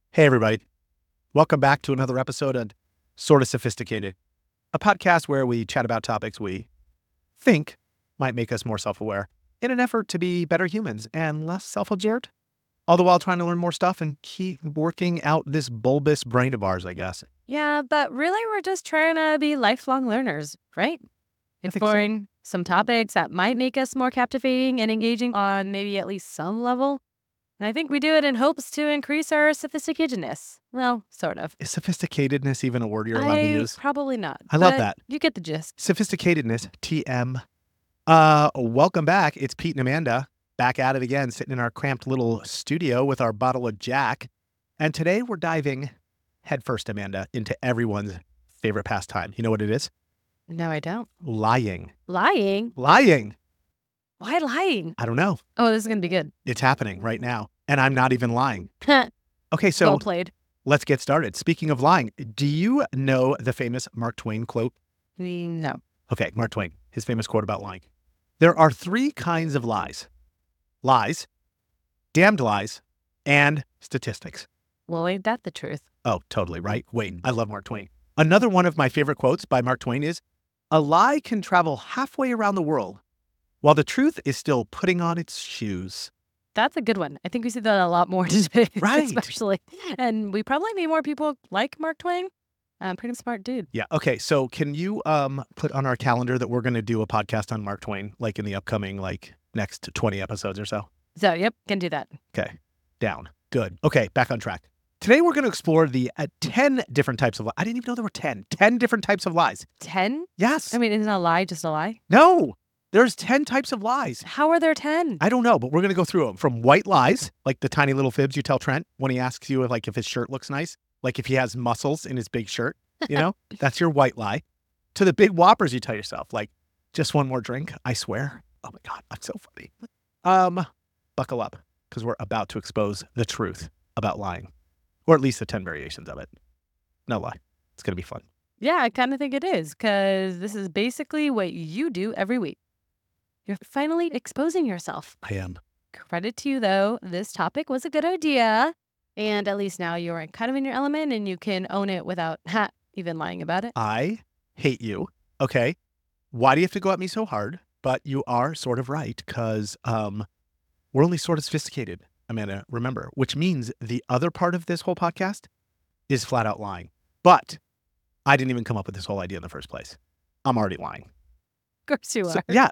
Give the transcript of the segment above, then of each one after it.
Hey, everybody. Welcome back to another episode of Sort of Sophisticated, a podcast where we chat about topics we think might make us more self-aware in an effort to be better humans and less self-absorbed, all the while trying to learn more stuff and keep working out this bulbous brain of ours, I guess. Yeah, but really we're just trying to be lifelong learners, right? I think so. Exploring some topics that might make us more captivating and engaging on maybe at least some level. And I think we do it in hopes to increase our sophisticatedness. Well, sort of. Is sophisticatedness even a word you're allowed to use? Probably not. I love but that. You get the gist. Sophisticatedness, TM. Welcome back. It's Pete and Amanda back at it again, sitting in our cramped little studio with our bottle of Jack. And today we're diving headfirst, Amanda, into everyone's favorite pastime. You know what it is? No, I don't. Lying. Lying? Lying. Why lying? I don't know. Oh, this is going to be good. It's happening right now. And I'm not even lying. Okay, so Well played. let's get started. Speaking of lying, do you know the famous Mark Twain quote? No. Okay, Mark Twain, his famous quote about lying. There are three kinds of lies: lies, damned lies, and statistics. Well, ain't that the truth? Oh, totally right. Wait, I love Mark Twain. Another one of my favorite quotes by Mark Twain is, "A lie can travel halfway around the world while the truth is still putting on its shoes." That's a good one. I think we see that a lot more today, Right. especially. And we probably need more people like Mark Twain. Pretty smart dude. Yeah. Okay. So can you put on our calendar that we're going to do a podcast on Mark Twain, like in the upcoming next 20 episodes or so? So, yep, can do that. Okay. Down. Good. Okay. Back on track. Today we're going to explore the 10 different types of lies. I didn't even know there were 10. 10 different types of lies. 10? Yes. I mean, isn't a lie just a lie? No. There's 10 types of lies. How are there 10? I don't know, but we're going to go through them. From white lies, like the tiny little fibs you tell Trent when he asks you if his shirt looks nice, like if he has muscles in his big shirt, that's your white lie, to the big whoppers you tell yourself, like, just one more drink, I swear. Oh my God, I'm so funny. Buckle up, because we're about to expose the truth about lying, or at least the 10 variations of it. No lie. It's going to be fun. Yeah, I kind of think it is, because this is basically what you do every week. You're finally exposing yourself. I am. Credit to you, though. This topic was a good idea. And at least now you're kind of in your element and you can own it without even lying about it. I hate you. Okay. Why do you have to go at me so hard? But you are sort of right, because we're only sort of sophisticated, Amanda, remember, which means the other part of this whole podcast is flat out lying. But I didn't even come up with this whole idea in the first place. I'm already lying. Of course you are. So, yeah.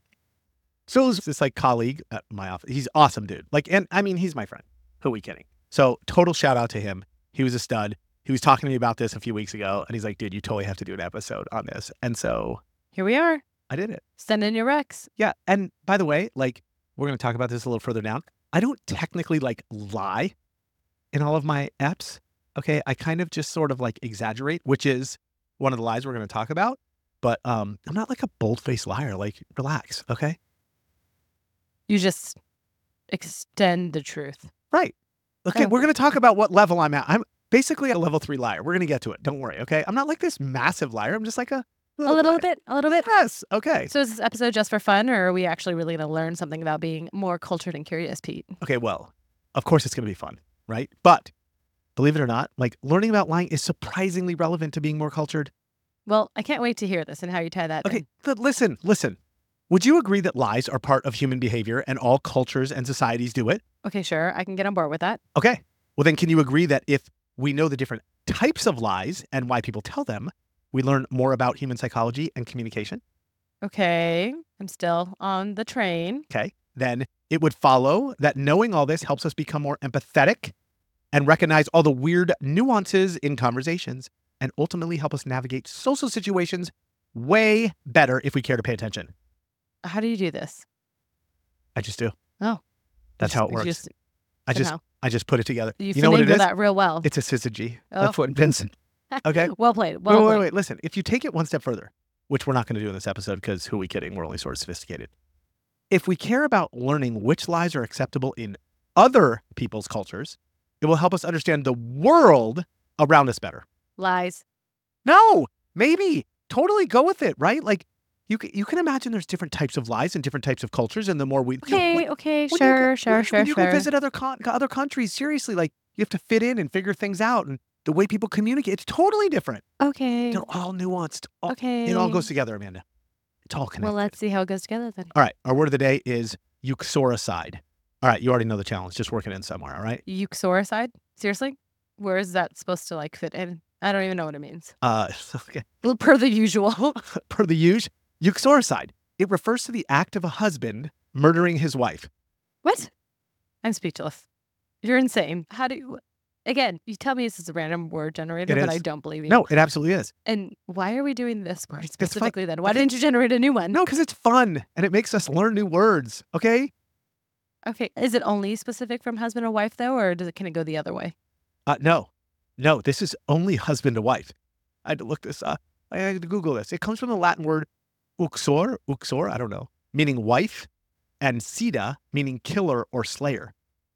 So it was this colleague at my office. He's awesome, dude. He's my friend. Who are we kidding? So total shout out to him. He was a stud. He was talking to me about this a few weeks ago, and he's like, dude, you totally have to do an episode on this. And so Here we are. I did it. Send in your recs. Yeah. And by the way, we're going to talk about this a little further down. I don't technically lie in all of my eps. Okay. I kind of just sort of exaggerate, which is one of the lies we're going to talk about. But I'm not like a bold-faced liar. Relax. Okay. You just extend the truth. Right. Okay. Oh. We're going to talk about what level I'm at. I'm basically a level 3 liar. We're going to get to it. Don't worry. Okay. I'm not like this massive liar. I'm just like a little bit. Yes. Okay. So is this episode just for fun, or are we actually really going to learn something about being more cultured and curious, Pete? Okay. Well, of course it's going to be fun, right? But believe it or not, learning about lying is surprisingly relevant to being more cultured. Well, I can't wait to hear this and how you tie that in. Okay. But listen. Would you agree that lies are part of human behavior and all cultures and societies do it? Okay, sure. I can get on board with that. Okay. Well, then can you agree that if we know the different types of lies and why people tell them, we learn more about human psychology and communication? Okay. I'm still on the train. Okay. Then it would follow that knowing all this helps us become more empathetic and recognize all the weird nuances in conversations and ultimately help us navigate social situations way better if we care to pay attention. How do you do this? I just do. Oh. That's how it works. I just put it together. You know what it is? that real well. It's a syzygy. Oh. That's what Vincent. Okay. Well played. Wait. Listen, if you take it one step further, which we're not going to do in this episode because who are we kidding? We're only sort of sophisticated. If we care about learning which lies are acceptable in other people's cultures, it will help us understand the world around us better. Lies. No, maybe. Totally go with it, right? You can imagine there's different types of lies in different types of cultures, and the more we Okay, when sure. you go visit other countries, seriously, You have to fit in and figure things out. And the way people communicate, it's totally different. Okay. They're all nuanced. Okay. It all goes together, Amanda. It's all connected. Well, let's see how it goes together then. All right. Our word of the day is uxoricide. All right. You already know the challenge. Just work it in somewhere. All right. Uxoricide? Seriously? Where is that supposed to like fit in? I don't even know what it means. Okay. Well, per the usual. Per the usual, uxoricide. It refers to the act of a husband murdering his wife. What? I'm speechless. You're insane. How do you... Again, you tell me this is a random word generator, It but is. I don't believe you. No, it absolutely is. And why are we doing this word fun. specifically then? Why didn't you generate a new one? No, because it's fun and it makes us learn new words. Okay. Okay. Is it only specific from husband or wife though, or can it go the other way? No. This is only husband to wife. I had to look this up. I had to Google this. It comes from the Latin word uxor, I don't know, meaning wife, and sida, meaning killer or slayer.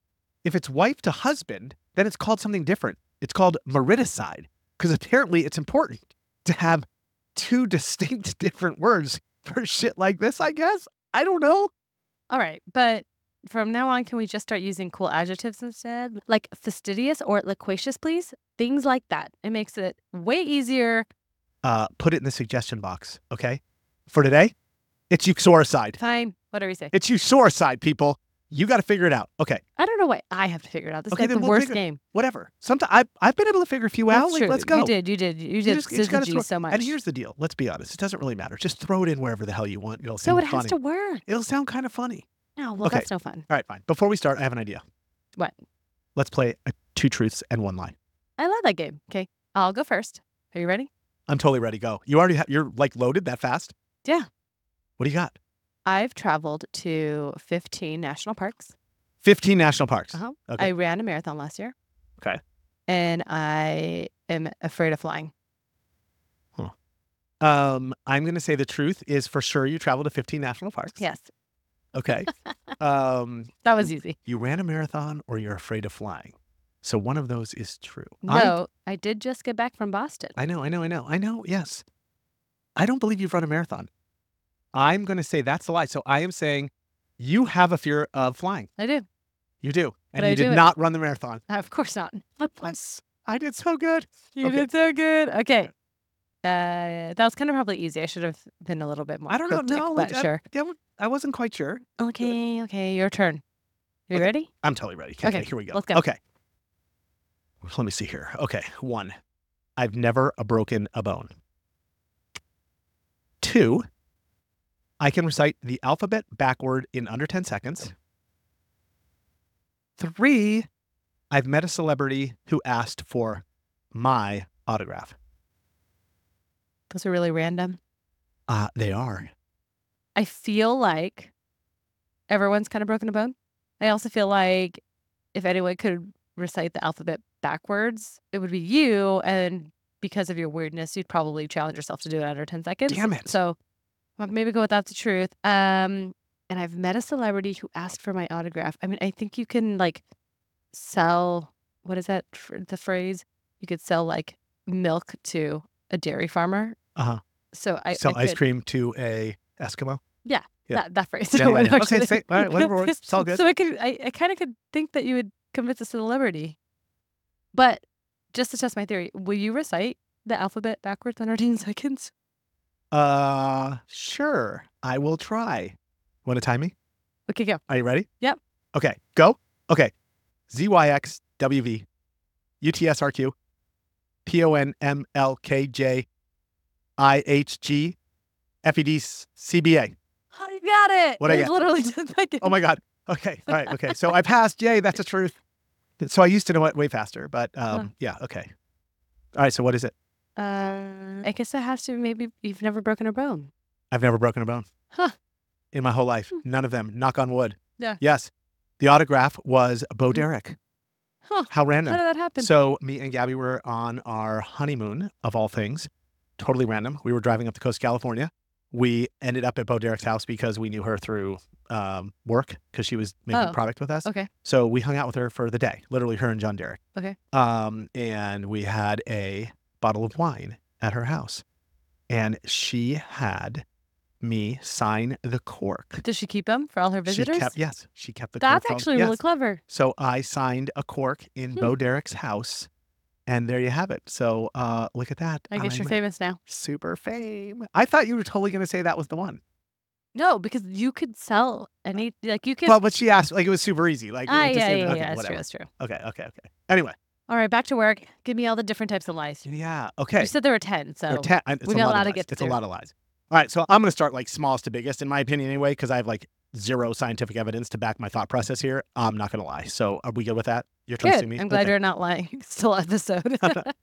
If it's wife to husband, then it's called something different. It's called mariticide, because apparently it's important to have two distinct different words for shit like this, I guess. I don't know. All right. But from now on, can we just start using cool adjectives instead? Like fastidious or loquacious, please? Things like that. It makes it way easier. Put it in the suggestion box, okay? For today, it's uxoricide. Fine. Whatever you say. It's uxoricide, people. You got to figure it out. Okay. I don't know why I have to figure it out. This Okay, is then the we'll worst figure- game. Whatever. Sometimes I've been able to figure a few out. That's Like, true. let's go. You did. You just gotta syzygy throw- so much. And here's the deal. Let's be honest. It doesn't really matter. Just throw it in wherever the hell you want. It'll So sound it has funny. to work. It'll sound kind of funny. No, well, Okay. that's no fun. All right, fine. Before we start, I have an idea. What? Let's play two truths and one lie. I love that game. Okay. I'll go first. Are you ready? I'm totally ready. Go. You already you're like loaded that fast? Yeah. What do you got? I've traveled to 15 national parks. 15 national parks. Uh-huh. Okay. I ran a marathon last year. Okay. And I am afraid of flying. I'm going to say the truth is for sure you traveled to 15 national parks. Yes. Okay. That was easy. You ran a marathon or you're afraid of flying. So one of those is true. No, I did just get back from Boston. I know. Yes. I don't believe you've run a marathon. I'm going to say that's a lie. So I am saying you have a fear of flying. I do. You do. And But I you do did it. not run the marathon. Of course not. I did so good. You Okay. did so good. Okay. That was kind of probably easy. I should have been a little bit more I don't know. cryptic, No, but sure. I wasn't quite sure. Okay, your turn. You Okay. ready? I'm totally ready. Okay, Okay, here we go. let's go. Okay. Let me see here. Okay. 1, I've never broken a bone. 2, I can recite the alphabet backward in under 10 seconds. 3, I've met a celebrity who asked for my autograph. Those are really random. They are. I feel like everyone's kind of broken a bone. I also feel like if anyone could recite the alphabet backwards, it would be you. And because of your weirdness, you'd probably challenge yourself to do it under 10 seconds. Damn it. So well, maybe go with that's the truth. And I've met a celebrity who asked for my autograph. I mean, I think you can like sell, what is that the phrase? You could sell like milk to a dairy farmer. Uh-huh. So I Sell ice could- cream to a Eskimo. Yeah, Yeah. that phrase. Yeah, No, yeah, yeah. Okay, actually. say- all right, whatever works. It's all good. So I kind of could think that you would convince a celebrity. But just to test my theory, will you recite the alphabet backwards under 10 seconds? Sure. I will try. Want to time me? Okay, go. Are you ready? Yep. Okay, go. Okay. ZYXWV UTSRQ PONMLKJ IHG FEDCBA. Oh, you got it. What'd I It's get? literally 10 seconds. Oh my God. Okay. All right. Okay. So I passed. Yay. That's the truth. So I used to know it way faster, but yeah. Okay. All right. So what is it? I guess that has to maybe you've never broken a bone. I've never broken a bone. Huh. In my whole life. None of them. Knock on wood. Yeah. Yes. The autograph was Bo Derek. Huh. How How random. did that happen? So me and Gabby were on our honeymoon, of all things. Totally random. We were driving up the coast of California. We ended up at Bo Derek's house because we knew her through work because she was making Oh. product with us. Okay. So we hung out with her for the day, literally her and John Derek. Okay. And we had a bottle of wine at her house. And she had me sign the cork. Does she keep them for all her visitors? She kept the That's cork. actually really clever. So I signed a cork in Bo Derek's house, and there you have it. So look at that. I guess you're famous now. Super fame. I thought you were totally going to say that was the one. No, because you could sell any, like you could. Well, but she asked, like it was super easy. Like, yeah, that's true. Okay. Anyway. All right, back to work. Give me all the different types of lies. Yeah. Okay. You said there were 10, so there are 10. we got a lot to get through. It's a lot of lies. All right, so I'm going to start like smallest to biggest, in my opinion, anyway, because I have like zero scientific evidence to back my thought process here. I'm not going to lie. So are we good with that? You're trusting me? I'm glad you're not lying. Still episode.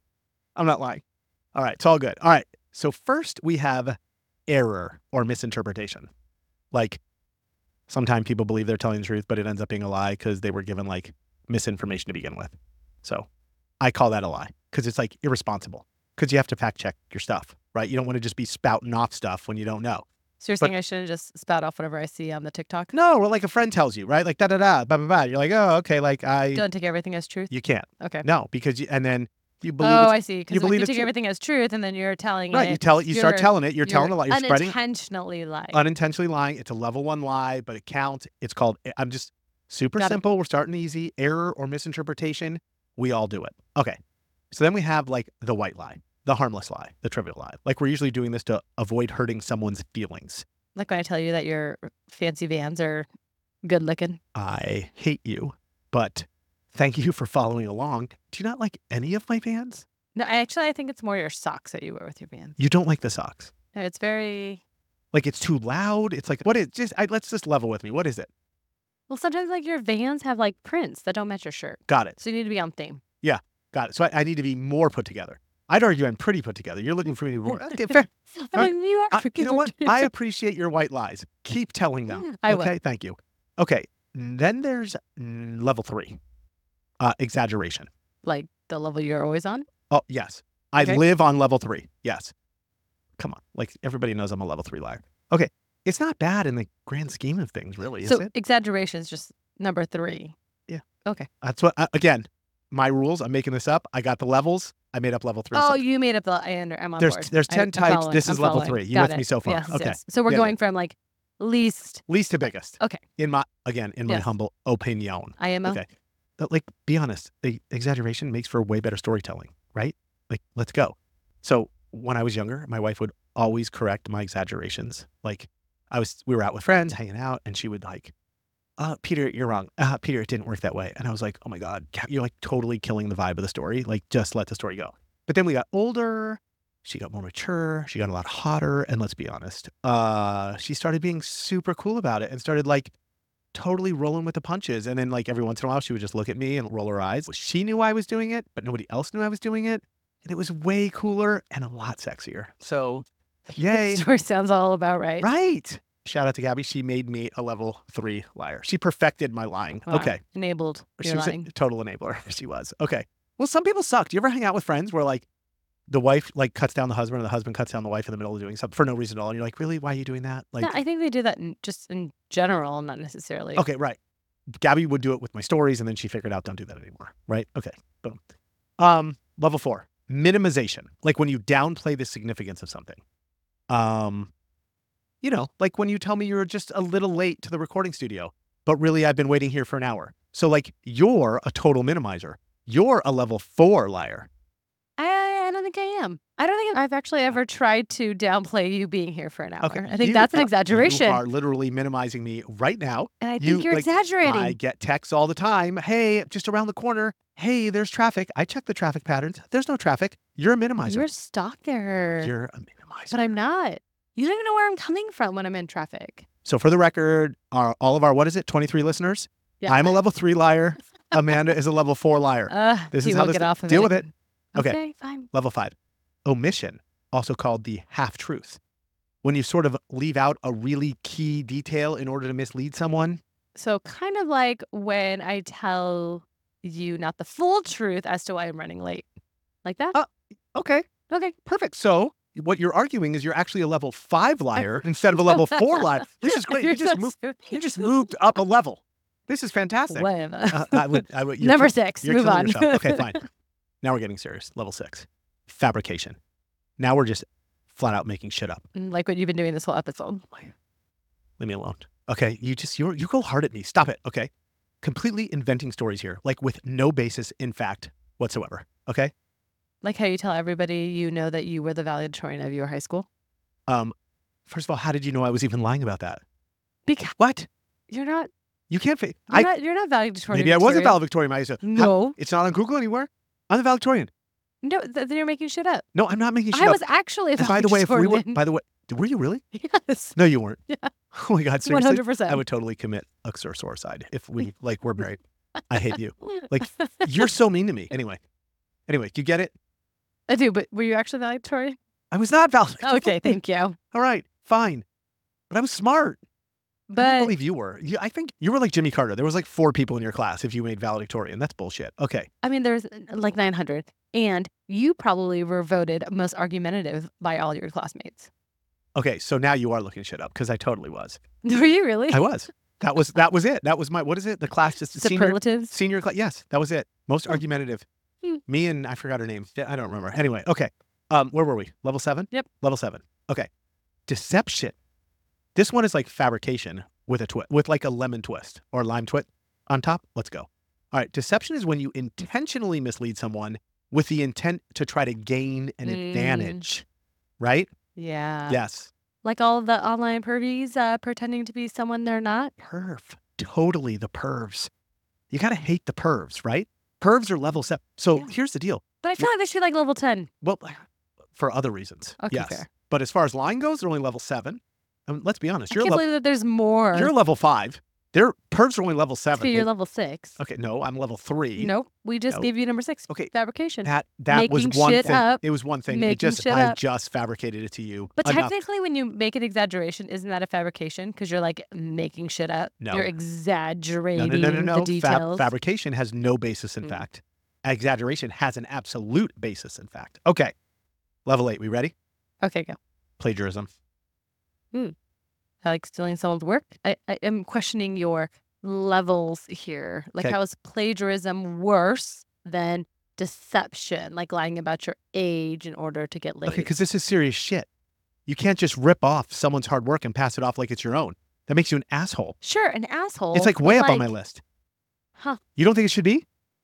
I'm not lying. All right, it's all good. All right, so first we have error or misinterpretation. Like sometimes people believe they're telling the truth, but it ends up being a lie because they were given like misinformation to begin with. So I call that a lie because it's like irresponsible because you have to fact check your stuff, right? You don't want to just be spouting off stuff when you don't know. So you're saying I shouldn't just spout off whatever I see on the TikTok? No, or like a friend tells you, right? Like da-da-da, blah. You're like, oh, okay, like Don't take everything as truth? You can't. Okay. No, because and then you believe I see. Because you you take everything as truth and then you're telling right, it. you start telling it. You're telling a lie. You're spreading. Unintentionally lying. Unintentionally lying. It's a level 1 lie, but it counts. It's called, I'm just super simple. We're starting easy. Error or misinterpretation. We all do it. Okay. So then we have like the white lie, the harmless lie, the trivial lie. Like we're usually doing this to avoid hurting someone's feelings. Like when I tell you that your fancy Vans are good looking. I hate you, but thank you for following along. Do you not like any of my Vans? No, I think it's more your socks that you wear with your Vans. You don't like the socks? No, it's very... Like it's too loud? It's like, what is, let's just level with me. What is it? Well, sometimes like your Vans have like prints that don't match your shirt. Got it. So you need to be on theme. Yeah, got it. So I need to be more put together. I'd argue I'm pretty put together. You're looking for me to be more. Okay, fair. You know what? I appreciate your white lies. Keep telling them. I will. Okay, thank you. Okay, then there's level 3, exaggeration. Like the level you're always on? Oh, yes. I live on level 3. Yes. Come on. Like everybody knows I'm a level 3 liar. Okay. It's not bad in the grand scheme of things, really, is it? So exaggeration is just number 3. Yeah. Okay. That's what, again, my rules. I'm making this up. I got the levels. I made up level 3. Oh, you made up the, I'm on board. There's 10 types. This is level 3. You with me so far? Yes, okay. Yes. So we're going from like least to biggest. Okay. In my humble opinion. IMO. Okay. But like, be honest, the exaggeration makes for way better storytelling, right? Like, let's go. So when I was younger, my wife would always correct my exaggerations. Like we were out with friends hanging out and she would like, Peter, you're wrong. Peter, it didn't work that way. And I was like, oh my God, you're like totally killing the vibe of the story. Like just let the story go. But then we got older. She got more mature. She got a lot hotter. And let's be honest, she started being super cool about it and started like totally rolling with the punches. And then like every once in a while, she would just look at me and roll her eyes. She knew I was doing it, but nobody else knew I was doing it. And it was way cooler and a lot sexier. So yay. The story sounds all about right. Right. Shout out to Gabby. She made me a level 3 liar. She perfected my lying. Wow. Okay. Enabled your lying. A total enabler. She was. Okay. Well, some people suck. Do you ever hang out with friends where like the wife like cuts down the husband or the husband cuts down the wife in the middle of doing something for no reason at all? And you're like, really? Why are you doing that? Like, yeah, I think they do that just in general, not necessarily. Okay, right. Gabby would do it with my stories and then she figured out don't do that anymore. Right? Okay. Boom. Level 4, minimization. Like when you downplay the significance of something. You know, like when you tell me you're just a little late to the recording studio, but really I've been waiting here for an hour. So like you're a total minimizer. You're a level 4 liar. I don't think I am. I don't think I've actually ever tried to downplay you being here for an hour. Okay. I think that's an exaggeration. You are literally minimizing me right now. And I think you're exaggerating. I get texts all the time. Hey, just around the corner. Hey, there's traffic. I check the traffic patterns. There's no traffic. You're a minimizer. You're a stalker. You're a minimizer. But I'm not. You don't even know where I'm coming from when I'm in traffic. So for the record, all of our, 23 listeners? Yeah. I'm a level 3 liar. Amanda is a level 4 liar. This is how this deal it. with it. Okay, fine. Level 5, omission, also called the half-truth. When you sort of leave out a really key detail in order to mislead someone. So kind of like when I tell you not the full truth as to why I'm running late. Like that? Okay. Okay. Perfect. So what you're arguing is you're actually a level 5 liar instead of a level 4 liar. This is great. You just moved up a level. This is fantastic. Whatever. Number 6. Move on. Okay, fine. Now we're getting serious. Level 6, fabrication. Now we're just flat out making shit up. Like what you've been doing this whole episode. Leave me alone. Okay, you go hard at me. Stop it. Okay, completely inventing stories here, like with no basis in fact whatsoever. Okay. Like how you tell everybody you know that you were the valedictorian of your high school. First of all, how did you know I was even lying about that? Because What? you're not. You can't. You're not valedictorian. Maybe I was a material. valedictorian. I said, No. it's not on Google anywhere. I'm the valedictorian. No, then you're making shit up. No, I'm not making shit I up. was actually a And by the way, valedictorian. were you really? Yes. No, you weren't. Yeah. Oh my God, seriously. 100%. I would totally commit a suicide if we were married. I hate you. Like, you're so mean to me. Anyway, do you get it? I do, but were you actually valedictorian? I was not valedictorian. Okay, thank you. All right, fine. But I was smart. I But don't believe you were. I think you were like Jimmy Carter. There was like 4 people in your class if you made valedictorian. That's bullshit. Okay. I mean, there's like 900, and you probably were voted most argumentative by all your classmates. Okay, so now you are looking shit up because I totally was. Were you really? I was. That was it. That was my, what is it? The class, just the Superlatives. senior class. Yes, that was it. Most argumentative. Hmm. Me and I forgot her name. I don't remember. Anyway, okay. Where were we? Level 7? Yep. Level 7. Okay. Deception. This one is like fabrication with a twist, with like a lemon twist or lime twist on top. Let's go. All right. Deception is when you intentionally mislead someone with the intent to try to gain an advantage, right? Yeah. Yes. Like all the online pervies pretending to be someone they're not. Perv. Totally the pervs. You got to hate the pervs, right? Pervs are level 7. So Yeah. here's the deal. But I feel like they should be like level 10. Well, for other reasons. Okay, yes. fair. But as far as lying goes, they're only level 7. I mean, let's be honest. I can't believe that there's more. You're level 5. Their pervs are only level 7. So you're level 6. Okay, no, I'm level 3. Nope. We just No. gave you number 6. Okay. Fabrication. That was Making one shit thing. up. It was one thing. Making shit I up. just fabricated it to you. But enough. technically, when you make an exaggeration, isn't that a fabrication? Because you're like making shit up. No. You're No, exaggerating no. the details. Fabrication has no basis in Mm. fact. Exaggeration has an absolute basis in fact. Okay. Level 8. We ready? Okay, go. Plagiarism. I like stealing someone's work. I am questioning your levels here. Like, Okay. how is plagiarism worse than deception? Like lying about your age in order to get laid. Okay, because this is serious shit. You can't just rip off someone's hard work and pass it off like it's your own. That makes you an asshole. Sure, an asshole. It's like but way up on my list. Huh. You don't think it should be?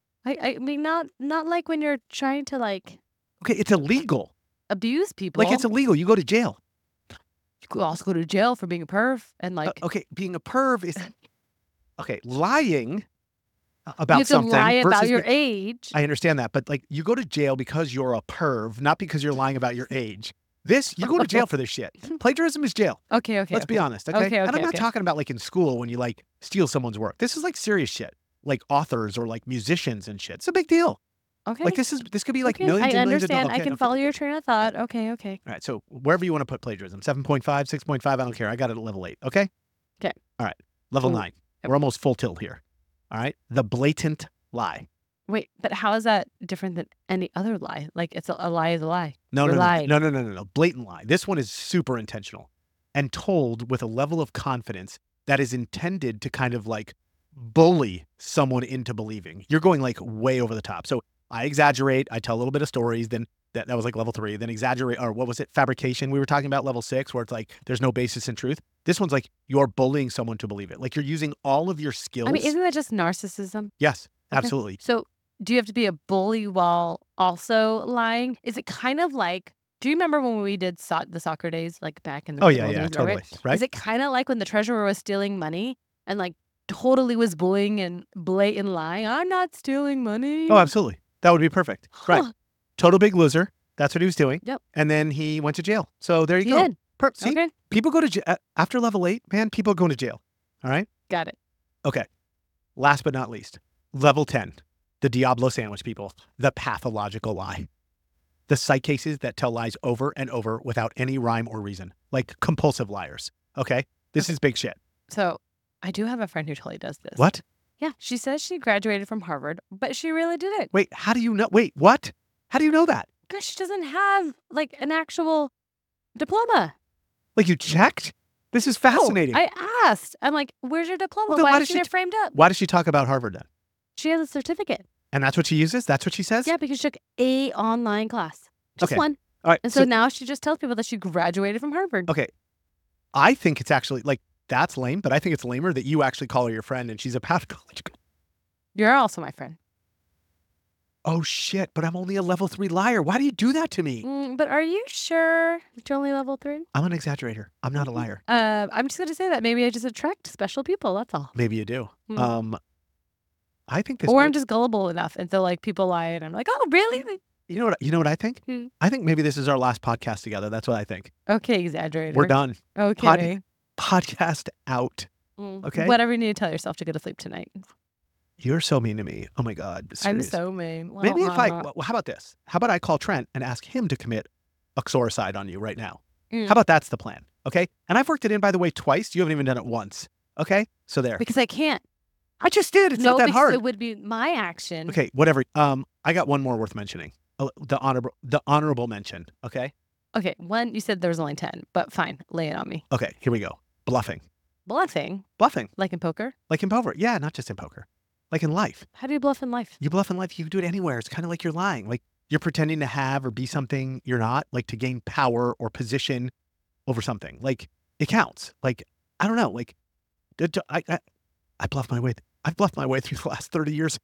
I mean, not like when you're trying to like Okay, it's illegal. abuse people. Like, it's illegal. You go to jail. You could also go to jail for being a perv and like Okay, being a perv is... Okay, lying you about have to something lie about versus your age. I understand that, but like you go to jail because you're a perv, not because you're lying about your age. You go to jail for this shit. Plagiarism is jail. Okay. Let's be honest, okay? Okay, And I'm not okay. talking about like in school when you like steal someone's work. This is like serious shit. Like authors or like musicians and shit. It's a big deal. Okay. Like this could be like Okay, millions I and millions of understand. dollars. I can follow your train of thought. Okay. All right, so wherever you want to put plagiarism, 7.5, 6.5, I don't care. I got it at level 8, okay? Okay. All right, level Ooh. 9. We're almost full tilt here. All right, the blatant lie. Wait, but how is that different than any other lie? Like, it's a lie is a lie. No, You're no, lying. no. Blatant lie. This one is super intentional and told with a level of confidence that is intended to kind of like bully someone into believing. You're going like way over the top. So I exaggerate. I tell a little bit of stories. Then that was like level 3. Then exaggerate, or what was it? Fabrication. We were talking about level 6, where it's like there's no basis in truth. This one's like you're bullying someone to believe it. Like you're using all of your skills. I mean, isn't that just narcissism? Yes, Okay. absolutely. So, do you have to be a bully while also lying? Is it kind of like? Do you remember when we did the soccer days, like back in the Oh good yeah, old yeah, days, totally. Right. Is it kind of like when the treasurer was stealing money and like totally was bullying and blatant lying? I'm not stealing money. Oh, absolutely. That would be perfect. Right. Huh. Total big loser. That's what he was doing. Yep. And then he went to jail. So there you He go. did. See, Okay, people go to jail after level 8, man, people are going to jail. All right. got it. Okay. Last but not least, level 10, the Diablo sandwich people, the pathological lie. The psych cases that tell lies over and over without any rhyme or reason, like compulsive liars. Okay. This is big shit. So, I do have a friend who totally does this. What? Yeah, she says she graduated from Harvard, but she really did it. Wait, how do you know? Wait, what? How do you know that? Because she doesn't have like an actual diploma. Like you checked? This is No, fascinating. I asked. I'm like, where's your diploma? Well, then why why is does she she get framed up? Why does she talk about Harvard then? She has a certificate. And that's what she uses? That's what she says? Yeah, because she took a online class. Just Okay. one. All right. And so now she just tells people that she graduated from Harvard. Okay. I think it's actually like, that's lame, but I think it's lamer that you actually call her your friend and she's a pathological. You're also my friend. Oh shit, but I'm only a level 3 liar. Why do you do that to me? But are you sure that you're only level 3? I'm an exaggerator. I'm not a liar. I'm just going to say that maybe I just attract special people. That's all. Maybe you do. I think this. Or I'm just gullible enough. And so like people lie and I'm like, oh, really? You know what I think? I think maybe this is our last podcast together. That's what I think. Okay, exaggerator. We're done. Okay. Podcast out. Okay. Whatever you need to tell yourself to go to sleep tonight. You're so mean to me. Oh my God. I'm so mean. Maybe if how about this? How about I call Trent and ask him to commit uxoricide on you right now? How about that's the plan? Okay. And I've worked it in, by the way, twice. You haven't even done it once. Okay. So there. Because I can't. I just did. It's not that hard. It would be my action. Okay. Whatever. I got one more worth mentioning. The honorable mention. Okay. Okay. One, you said there was only 10, but fine. Lay it on me. Okay. Here we go. Bluffing. Bluffing? Like in poker? Like in poker. Yeah. Not just in poker. Like in life. How do you bluff in life? You bluff in life. You can do it anywhere. It's kind of like you're lying. Like you're pretending to have or be something you're not, like to gain power or position over something. Like it counts. Like, I don't know. Like I bluffed my way. I've bluffed my way through the last 30 years.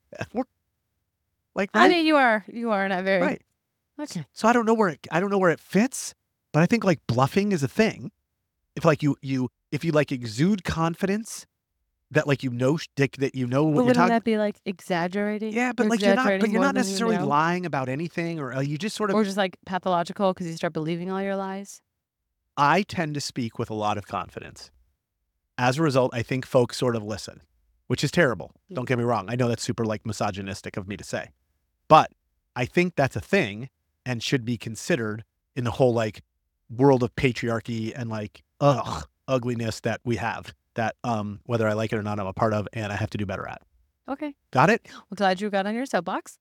Like, right? I mean, you are not very right. Okay. So I don't know where it fits, but I think like bluffing is a thing. If like you like exude confidence that like that you know what you're wouldn't talking. that be like exaggerating? Yeah, but like you're not necessarily lying about anything, or you just sort of, or just like pathological because you start believing all your lies. I tend to speak with a lot of confidence. As a result, I think folks sort of listen, which is terrible. Don't get me wrong. I know that's super like misogynistic of me to say, but I think that's a thing and should be considered in the whole like world of patriarchy and like ugliness that we have. That whether I like it or not, I'm a part of, and I have to do better at. Okay. Got it? Well, glad you got on your soapbox.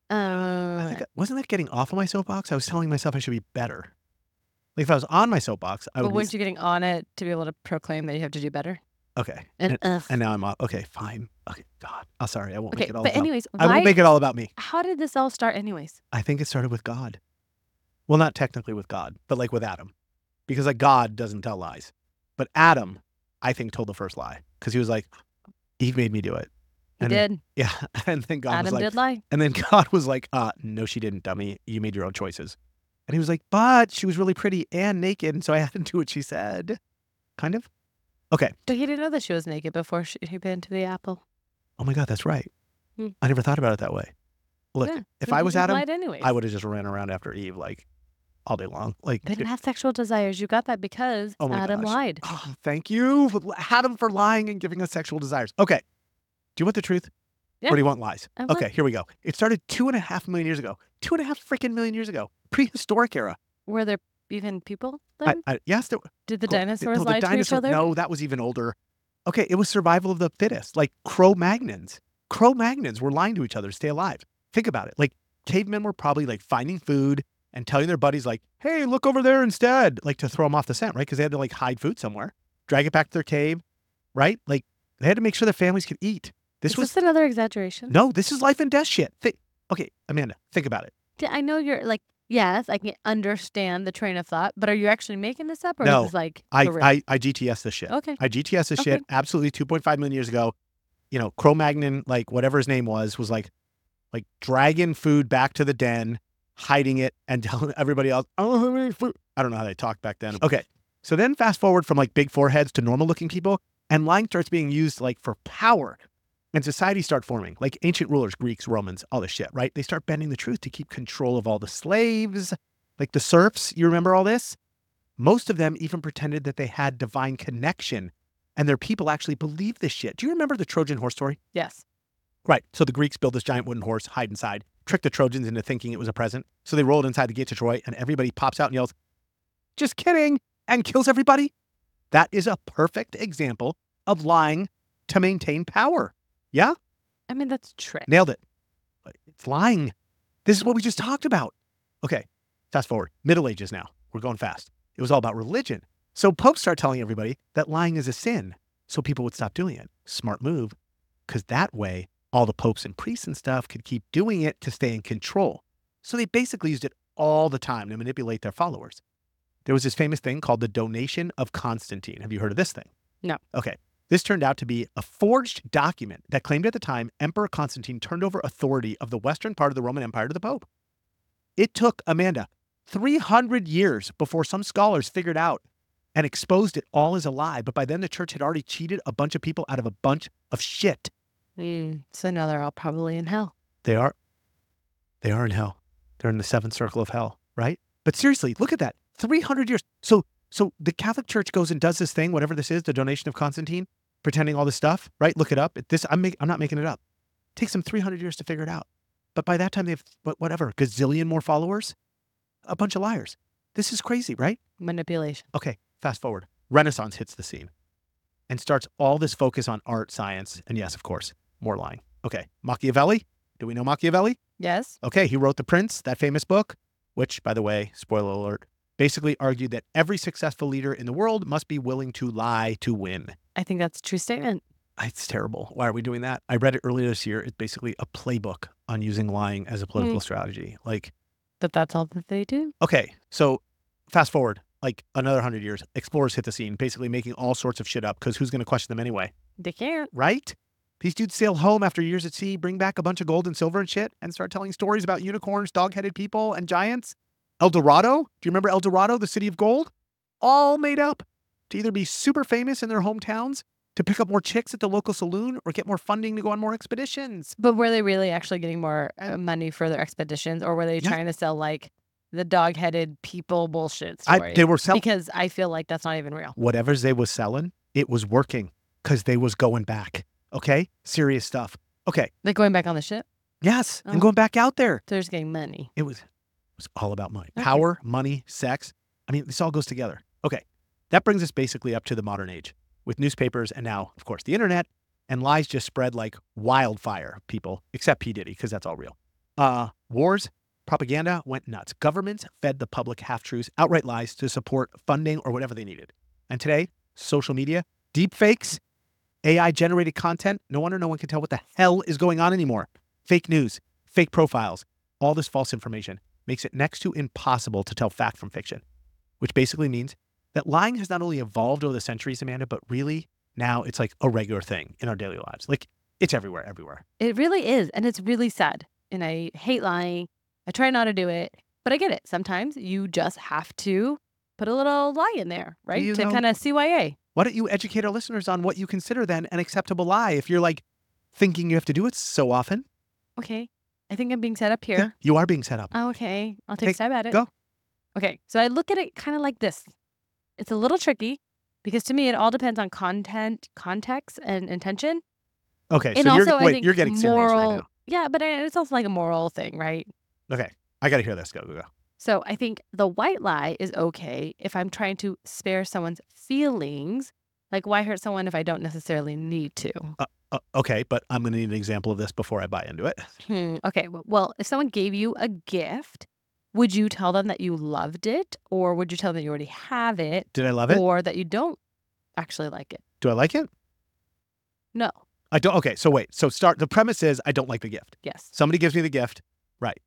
I think, wasn't that getting off of my soapbox? I was telling myself I should be better. Like if I was on my soapbox, I would. But weren't you getting on it to be able to proclaim that you have to do better? Okay. And now I'm off. Okay, fine. Okay, God. I'm sorry. I won't make it all about anyways, I won't make it all about me. How did this all start anyways? I think it started with God. Well, not technically with God, but like with Adam. Because like God doesn't tell lies. But Adam, I think, told the first lie. Because he was like, Eve made me do it. He did. Yeah. And then God Adam was like, did lie. And then God was like, no, she didn't, dummy. You made your own choices. And he was like, but she was really pretty and naked, and so I had to do what she said. Kind of. Okay. But he didn't know that she was naked before he bit into the apple. Oh my God, that's right. I never thought about it that way. Look, if I was Adam, I would have just ran around after Eve like all day long. Like they didn't have sexual desires. You got that because Adam lied. Oh, thank you, Adam, for lying and giving us sexual desires. Okay. Do you want the truth? Yeah. Or do you want lies? Okay, here we go. It started 2.5 million years ago. 2.5 freaking million years ago. Prehistoric era. Were there even people then? Yes. Did the dinosaurs lie to each other? No, that was even older. Okay, it was survival of the fittest. Like Cro-Magnons. Cro-Magnons were lying to each other to stay alive. Think about it. Like cavemen were probably like finding food and telling their buddies like, hey, look over there instead. Like to throw them off the scent, right? Because they had to like hide food somewhere. Drag it back to their cave, right? Like they had to make sure their families could eat. Is this another exaggeration? No, this is life and death shit. Okay, Amanda, think about it. I know you're like, yes, I can understand the train of thought, but are you actually making this up, or no, is this like I GTS this shit. Okay. I GTS this shit absolutely 2.5 million years ago. You know, Cro-Magnon, like whatever his name was like dragging food back to the den, hiding it, and telling everybody else, I don't have any food. I don't know how they talked back then. Okay. So then fast forward from like big foreheads to normal looking people, and lying starts being used like for power. And societies start forming, like ancient rulers, Greeks, Romans, all this shit, right? They start bending the truth to keep control of all the slaves, like the serfs. You remember all this? Most of them even pretended that they had divine connection, and their people actually believed this shit. Do you remember the Trojan horse story? Yes. Right. So the Greeks built this giant wooden horse, hide inside, tricked the Trojans into thinking it was a present. So they rolled inside the gate to Troy, and everybody pops out and yells, just kidding, and kills everybody. That is a perfect example of lying to maintain power. Yeah? I mean, that's trick. Nailed it. It's lying. This is what we just talked about. Okay, fast forward. Middle Ages now. We're going fast. It was all about religion. So popes start telling everybody that lying is a sin, so people would stop doing it. Smart move, because that way, all the popes and priests and stuff could keep doing it to stay in control. So they basically used it all the time to manipulate their followers. There was this famous thing called the Donation of Constantine. Have you heard of this thing? No. Okay. This turned out to be a forged document that claimed at the time Emperor Constantine turned over authority of the western part of the Roman Empire to the Pope. It took, Amanda, 300 years before some scholars figured out and exposed it all as a lie. But by then, the church had already cheated a bunch of people out of a bunch of shit. So now they're all probably in hell. They are in hell. They're in the seventh circle of hell, right? But seriously, look at that. 300 years. So the Catholic Church goes and does this thing, whatever this is, the Donation of Constantine, pretending all this stuff, right? Look it up. I'm not making it up. It takes them 300 years to figure it out. But by that time, they have, whatever, gazillion more followers. A bunch of liars. This is crazy, right? Manipulation. Okay, fast forward. Renaissance hits the scene and starts all this focus on art, science, and yes, of course, more lying. Okay, Machiavelli. Do we know Machiavelli? Yes. Okay, he wrote The Prince, that famous book, which, by the way, spoiler alert, basically argued that every successful leader in the world must be willing to lie to win. I think that's a true statement. It's terrible. Why are we doing that? I read it earlier this year. It's basically a playbook on using lying as a political strategy. Like, But that's all that they do. okay, so fast forward, like another 100 years, explorers hit the scene, basically making all sorts of shit up because who's going to question them anyway? They can't. Right? These dudes sail home after years at sea, bring back a bunch of gold and silver and shit, and start telling stories about unicorns, dog-headed people, and giants. El Dorado? Do you remember El Dorado, the city of gold? All made up to either be super famous in their hometowns, to pick up more chicks at the local saloon, or get more funding to go on more expeditions. But were they really actually getting more money for their expeditions, or were they trying to sell like the dog-headed people bullshit story? They were selling. Because I feel like that's not even real. Whatever they was selling, it was working because they was going back. Okay? Serious stuff. Okay. Like going back on the ship? Yes. Oh. And going back out there. So they're just getting money. It was all about money. Okay. Power, money, sex. I mean, this all goes together. Okay. That brings us basically up to the modern age with newspapers and now, of course, the internet, and lies just spread like wildfire, people, except P. Diddy, because that's all real. Wars, propaganda went nuts. Governments fed the public half-truths, outright lies to support funding or whatever they needed. And today, social media, deep fakes, AI-generated content, no wonder no one can tell what the hell is going on anymore. Fake news, fake profiles, all this false information makes it next to impossible to tell fact from fiction, which basically means that lying has not only evolved over the centuries, Amanda, but really now it's like a regular thing in our daily lives. Like it's everywhere. It really is. And it's really sad. And I hate lying. I try not to do it, but I get it. Sometimes you just have to put a little lie in there, right? To kind of CYA. Why don't you educate our listeners on what you consider then an acceptable lie if you're like thinking you have to do it so often? Okay. I think I'm being set up here. Yeah, you are being set up. Oh, okay. I'll take a stab at it. Go. Okay. So I look at it kind of like this. It's a little tricky because to me, it all depends on content, context, and intention. Okay. And So also, I think you're getting serious moral. right now. Yeah, but it's also like a moral thing, right? Okay. I got to hear this. Go. So I think the white lie is okay if I'm trying to spare someone's feelings. Like, why hurt someone if I don't necessarily need to? Okay, but I'm going to need an example of this before I buy into it. Okay. Well, if someone gave you a gift, would you tell them that you loved it? Or would you tell them that you already have it? Did I love it? Or that you don't actually like it? Do I like it? No. I don't. Okay, so wait. So the premise is I don't like the gift. Yes. Somebody gives me the gift. Right.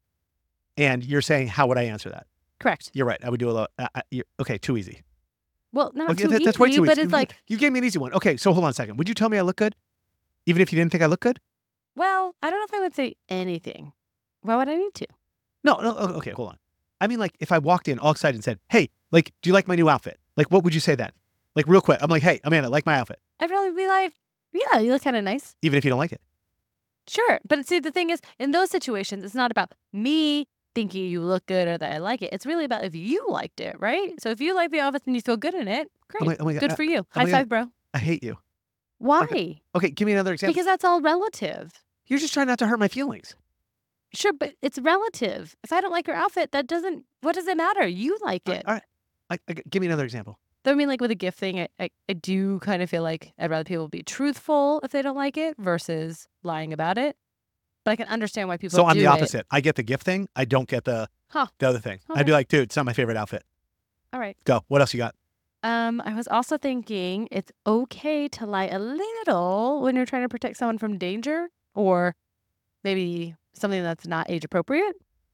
And you're saying, how would I answer that? Correct. You're right. I would do a little. Okay, too easy. Well, not Okay, too that's way easy, too but easy. it's like, You gave me an easy one. Okay, so hold on a second. Would you tell me I look good? Even if you didn't think I look good? well, I don't know if I would say anything. Why would I need to? No. Okay, hold on. I mean, like, if I walked in all excited and said, hey, like, do you like my new outfit? Like, what would you say then? Like, real quick. I'm like, hey, Amanda, like my outfit. I'd probably be like, yeah, you look kind of nice. Even if you don't like it. Sure. But see, the thing is, in those situations, it's not about me thinking you look good or that I like it. It's really about if you liked it, right? So if you like the outfit and you feel good in it, great. Oh my God. Good for you. my High five, bro. I hate you. Why? Okay, give me another example. Because that's all relative. You're just trying not to hurt my feelings. Sure, but it's relative. If I don't like your outfit, what does it matter? You like it. All right. Give me another example. I mean, like with a gift thing, I do kind of feel like I'd rather people be truthful if they don't like it versus lying about it. But I can understand why people So I'm do the it. opposite. I get the gift thing. I don't get the other thing. Okay. I'd be like, dude, it's not my favorite outfit. All right. Go. What else you got? I was also thinking it's okay to lie a little when you're trying to protect someone from danger or maybe something that's not age appropriate.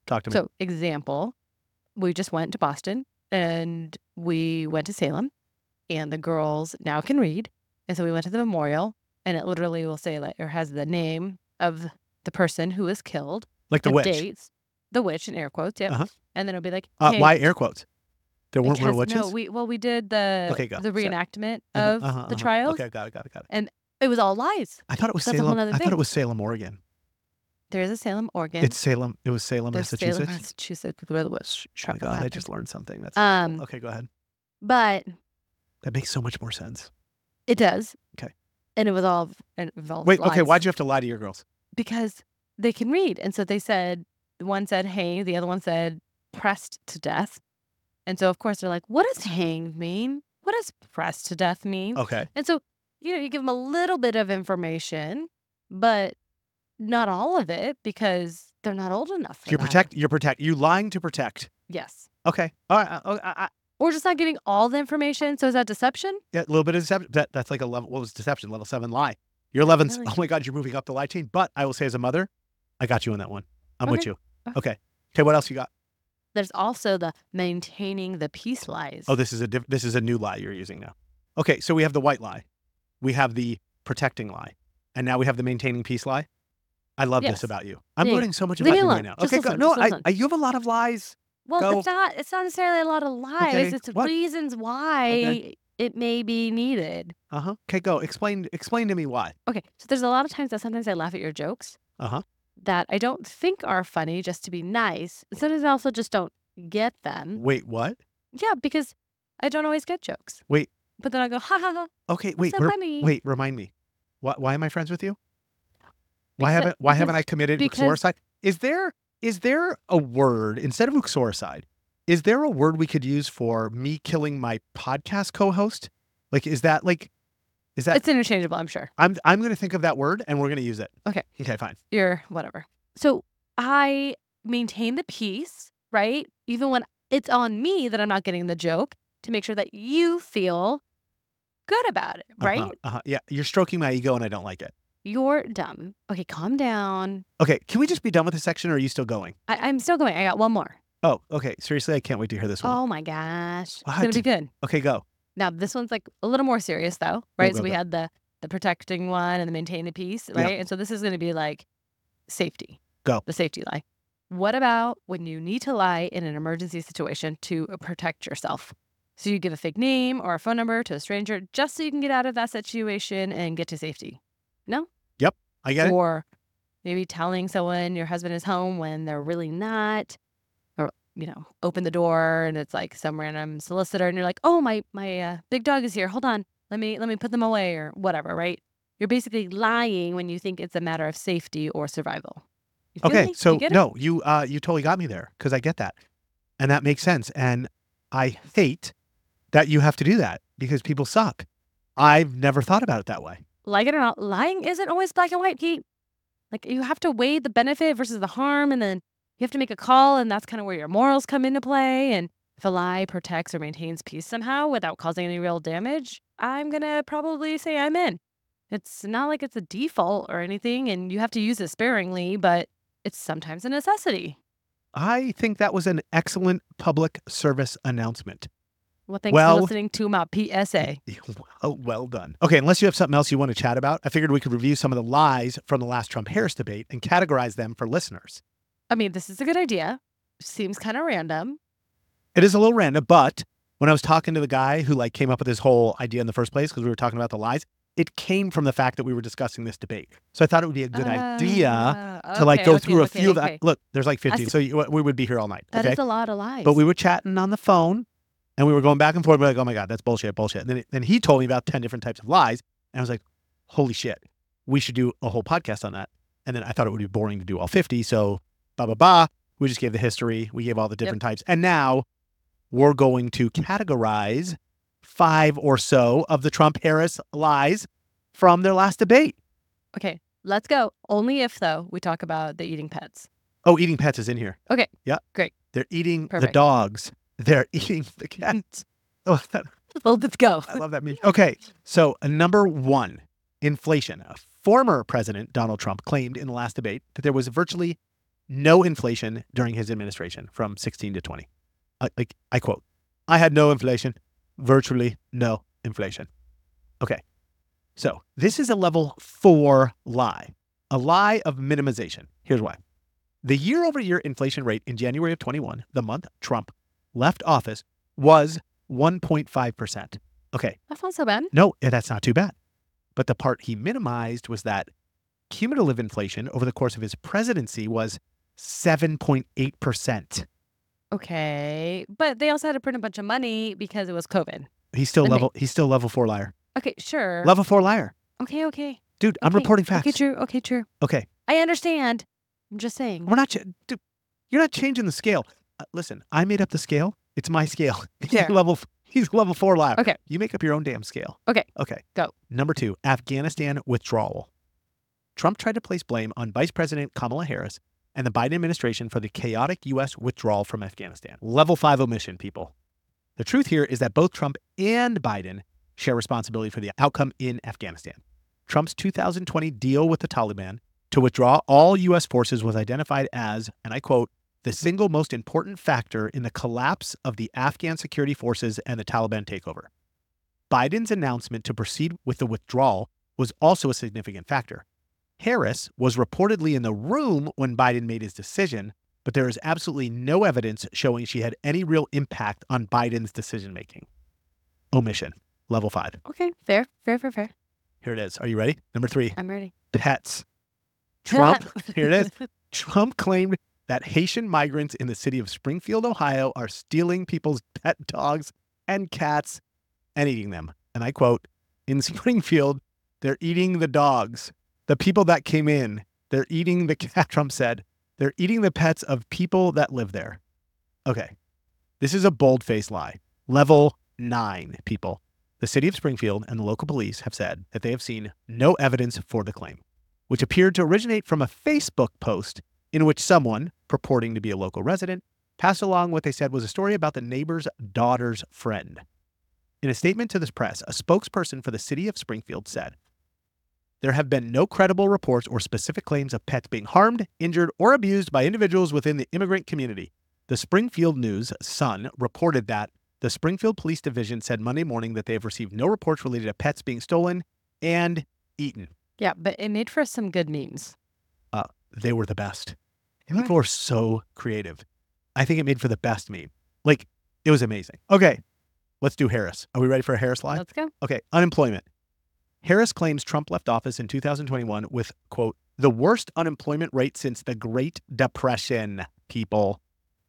Talk to me. So, example, we just went to Boston and we went to Salem, and the girls now can read. And so we went to the memorial, and it literally will say, like, or has the name of the person who was killed, like the and witch. dates, the witch in air quotes, yep. Uh-huh. And then it'll be like, hey, Why air quotes? There weren't real because witches? we did the Okay, go. the Sorry. reenactment of the trials, Okay, got it. and it was all lies. I thought it was That's a whole Salem. nother I thought thing. it was Salem, Oregon. There's a Salem, Oregon. It's Salem. It was Salem, There's Massachusetts. Salem, Massachusetts, where the witch Oh my trial God, I happened. just learned something. That's okay. Go ahead. But That makes so much more sense. it does. Okay. And it was all involved. Wait, okay. lies. Why'd you have to lie to your girls? Because they can read. And so they said, one said hang, the other one said pressed to death. And so, of course, they're like, what does hanged mean? What does pressed to death mean? Okay. And so, you give them a little bit of information, but not all of it because they're not old enough for that. You're lying to protect. Yes. Okay. All right. Or just not giving all the information. So is that deception? Yeah, a little bit of deception. That's like a level. What was deception? Level 7 lie. You're 11. Really? Oh my God, you're moving up the lie chain. But I will say, as a mother, I got you on that one. I'm with Okay. you. Okay. Okay. What else you got? There's also the maintaining the peace lies. Oh, this is a new lie you're using now. Okay, so we have the white lie, we have the protecting lie, and now we have the maintaining peace lie. I love this Yes. about you. I'm Yeah. learning so much Leave about me you right alone. now. Just Okay, listen, no, just listen. you have a lot of lies. Well, Go. it's not necessarily a lot of lies. Okay, It's what? reasons why Okay. it may be needed. Okay, go. Explain to me why. Okay, so there's a lot of times that sometimes I laugh at your jokes that I don't think are funny just to be nice. Sometimes I also just don't get them. Wait, what? Yeah, because I don't always get jokes. Wait. But then I go, ha ha ha. Okay, wait. so funny. Wait, remind me. Why am I friends with you? Why Because- haven't I committed because- uxoricide? Is there a word instead of uxoricide? Is there a word we could use for me killing my podcast co-host? Like, is that? It's interchangeable, I'm sure. I'm going to think of that word and we're going to use it. Okay. Okay, fine. You're whatever. So I maintain the peace, right? Even when it's on me that I'm not getting the joke, to make sure that you feel good about it, right? Yeah, you're stroking my ego and I don't like it. You're dumb. Okay, calm down. Okay, can we just be done with this section or are you still going? I'm still going. I got one more. Oh, okay. Seriously, I can't wait to hear this one. Oh my gosh. What? It's going to be good. Okay, go. Now, this one's like a little more serious though, right? Go, So we go. had the protecting one and the maintain the peace, Yeah. right? And so this is going to be like safety. Go. The safety lie. What about when you need to lie in an emergency situation to protect yourself? So you give a fake name or a phone number to a stranger just so you can get out of that situation and get to safety. No? I get it. Or maybe telling someone your husband is home when they're really not. Or, open the door and it's like some random solicitor and you're like, oh, my big dog is here. Hold on. Let me put them away or whatever, right? You're basically lying when you think it's a matter of safety or survival. You feel Okay, me? so You get it? no, you totally got me there because I get that. And that makes sense. And I hate that you have to do that because people suck. I've never thought about it that way. Like it or not, lying isn't always black and white, Pete. Like you have to weigh the benefit versus the harm, and then you have to make a call, and that's kind of where your morals come into play. And if a lie protects or maintains peace somehow without causing any real damage, I'm gonna probably say I'm in. It's not like it's a default or anything, and you have to use it sparingly, but it's sometimes a necessity. I think that was an excellent public service announcement. Well, thanks Well- for listening to my PSA. Well done. Okay, unless you have something else you want to chat about, I figured we could review some of the lies from the last Trump-Harris debate and categorize them for listeners. I mean, this is a good idea. Seems kind of random. It is a little random, but when I was talking to the guy who came up with this whole idea in the first place, because we were talking about the lies, it came from the fact that we were discussing this debate. So I thought it would be a good idea to go through a few of that. Look, there's like 50, see. so we would be here all night. That Okay, is a lot of lies. but we were chatting on the phone, and we were going back and forth. We're like, oh my God, that's bullshit. And then he told me about 10 different types of lies, and I was like, holy shit, we should do a whole podcast on that. And then I thought it would be boring to do all 50, so we just gave the history, we gave all the different types, and now we're going to categorize 5 or so of the Trump-Harris lies from their last debate. Okay, let's go. Only if, though, we talk about the eating pets. Oh, eating pets is in here. Okay. Yeah. Great. They're eating the Perfect. dogs. They're eating the cats. Oh, Well, let's go. I love that meme. Okay, so number 1, inflation. Former President Donald Trump claimed in the last debate that there was virtually no inflation during his administration from 16 to 20. I quote, I had no inflation, virtually no inflation. Okay, so this is a level 4 lie, a lie of minimization. Here's why. The year-over-year inflation rate in January of 21, the month Trump left office, was 1.5%. Okay. That's not so bad. No, that's not too bad. But the part he minimized was that cumulative inflation over the course of his presidency was 7.8%. Okay. But they also had to print a bunch of money because it was COVID. He's still level 4 liar. Okay, sure. Level 4 liar. Okay. Dude, I'm reporting facts. Okay, true. Okay. I understand. I'm just saying. Dude, you're not changing the scale. Listen, I made up the scale. It's my scale. Yeah. He's level 4 liar. Okay. You make up your own damn scale. Okay. Go. Number 2, Afghanistan withdrawal. Trump tried to place blame on Vice President Kamala Harris and the Biden administration for the chaotic U.S. withdrawal from Afghanistan. Level 5 omission, people. The truth here is that both Trump and Biden share responsibility for the outcome in Afghanistan. Trump's 2020 deal with the Taliban to withdraw all U.S. forces was identified as, and I quote, the single most important factor in the collapse of the Afghan security forces and the Taliban takeover. Biden's announcement to proceed with the withdrawal was also a significant factor. Harris was reportedly in the room when Biden made his decision, but there is absolutely no evidence showing she had any real impact on Biden's decision-making. Omission, level 5. Okay, fair. Here it is. Are you ready? Number 3. I'm ready. Pets. Trump, here it is. Trump claimed that Haitian migrants in the city of Springfield, Ohio, are stealing people's pet dogs and cats and eating them. And I quote, in Springfield, they're eating the dogs. The people that came in, they're eating the cat, Trump said. They're eating the pets of people that live there. Okay, this is a bold-faced lie. Level 9, people. The city of Springfield and the local police have said that they have seen no evidence for the claim, which appeared to originate from a Facebook post in which someone, purporting to be a local resident, passed along what they said was a story about the neighbor's daughter's friend. In a statement to the press, a spokesperson for the city of Springfield said, there have been no credible reports or specific claims of pets being harmed, injured, or abused by individuals within the immigrant community. The Springfield News-Sun reported that the Springfield Police Division said Monday morning that they have received no reports related to pets being stolen and eaten. Yeah, but it made for some good memes. They were the best. People were so creative. I think it made for the best meme. Like, it was amazing. Okay, let's do Harris. Are we ready for a Harris lie? Let's go. Okay, unemployment. Harris claims Trump left office in 2021 with, quote, the worst unemployment rate since the Great Depression, people.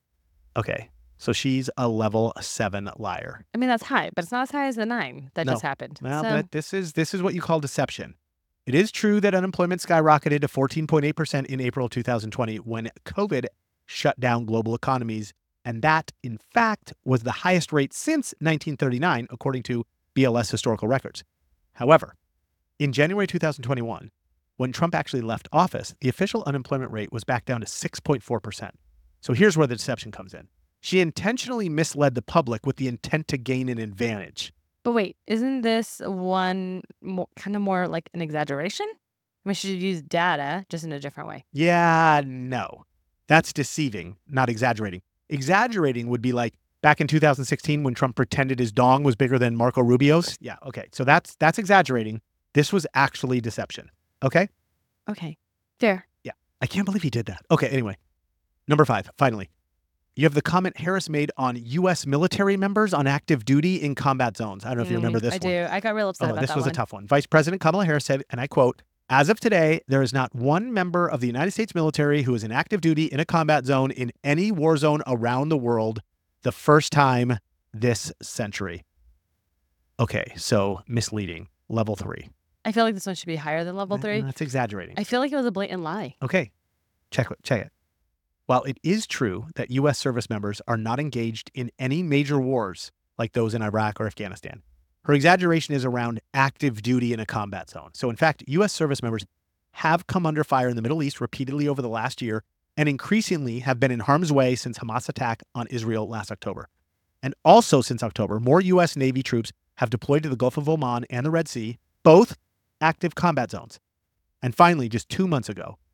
Okay, so she's a level 7 liar. I mean, that's high, but it's not as high as the 9 that just happened. Well, but this is what you call deception. It is true that unemployment skyrocketed to 14.8% in April 2020 when COVID shut down global economies. And that, in fact, was the highest rate since 1939, according to BLS historical records. However, in January 2021, when Trump actually left office, the official unemployment rate was back down to 6.4%. So here's where the deception comes in. She intentionally misled the public with the intent to gain an advantage. But wait, isn't this one kind of more like an exaggeration? I mean, she should use data just in a different way. Yeah, no. That's deceiving, not exaggerating. Exaggerating would be like back in 2016 when Trump pretended his dong was bigger than Marco Rubio's. Yeah, okay. So that's exaggerating. This was actually deception. Okay? Okay. Fair. Yeah. I can't believe he did that. Okay, anyway. Number 5, finally. You have the comment Harris made on U.S. military members on active duty in combat zones. I don't know if you remember this one. I do. I got real upset about that one. This was a tough one. Vice President Kamala Harris said, and I quote, as of today, there is not one member of the United States military who is in active duty in a combat zone in any war zone around the world, the first time this century. Okay, so misleading. Level 3. I feel like this one should be higher than level 3. That's exaggerating. I feel like it was a blatant lie. Okay, check it. While it is true that U.S. service members are not engaged in any major wars like those in Iraq or Afghanistan, her exaggeration is around active duty in a combat zone. So in fact, U.S. service members have come under fire in the Middle East repeatedly over the last year and increasingly have been in harm's way since Hamas' attack on Israel last October. And also since October, more U.S. Navy troops have deployed to the Gulf of Oman and the Red Sea, both active combat zones. And finally, just 2 months ago,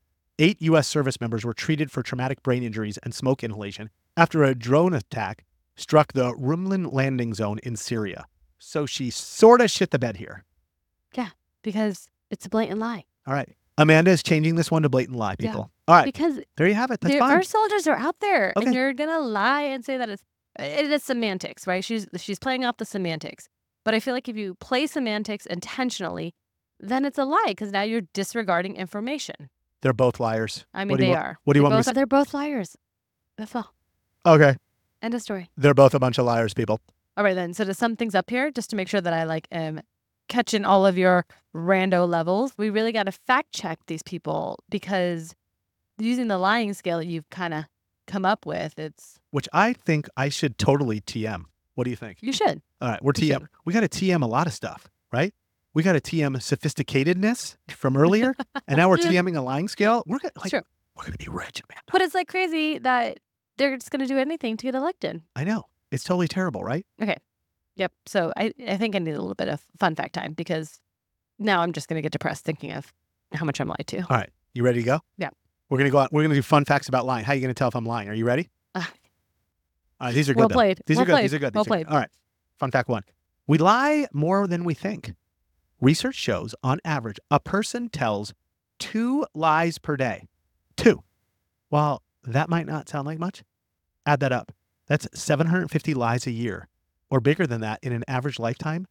8 U.S. service members were treated for traumatic brain injuries and smoke inhalation after a drone attack struck the Rumlin landing zone in Syria. So she sort of shit the bed here. Yeah, because it's a blatant lie. All right. Amanda is changing this one to blatant lie, Yeah. people. All right. Because There you have it. That's fine. our soldiers are out there, Okay. and you're gonna lie and say that it is semantics, right? She's playing off the semantics. But I feel like if you play semantics intentionally, then it's a lie because now you're disregarding information. They're both liars. I mean, What do you they want- are. what do you They want me to both- say? They're both liars. That's all. Okay. End of story. They're both a bunch of liars, people. All right, then. So to sum things up here, just to make sure that I am catching all of your rando levels, we really got to fact check these people because using the lying scale that you've kind of come up with, Which I think I should totally TM. What do you think? you should. All right. We're You TM. should. We got to TM a lot of stuff, right? We got to TM sophisticatedness from earlier. And now we're TMing a lying scale. We're gonna, True. we're going to be rich, man. But it's crazy that they're just going to do anything to get elected. I know. It's totally terrible, right? Yep. So I think I need a little bit of fun fact time because now I'm just going to get depressed thinking of how much I'm lied to. All right. You ready to go? Yeah. We're going to go out. We're going to do fun facts about lying. How are you going to tell if I'm lying? Are you ready? Uh, All right. These are good. Well though. played. These Well are good. played. These are good. Well These are good. played. All right. Fun fact 1. We lie more than we think. Research shows, on average, a person tells 2 lies per day. 2. While that might not sound like much, add that up. That's 750 lies a year, or bigger than that in an average lifetime.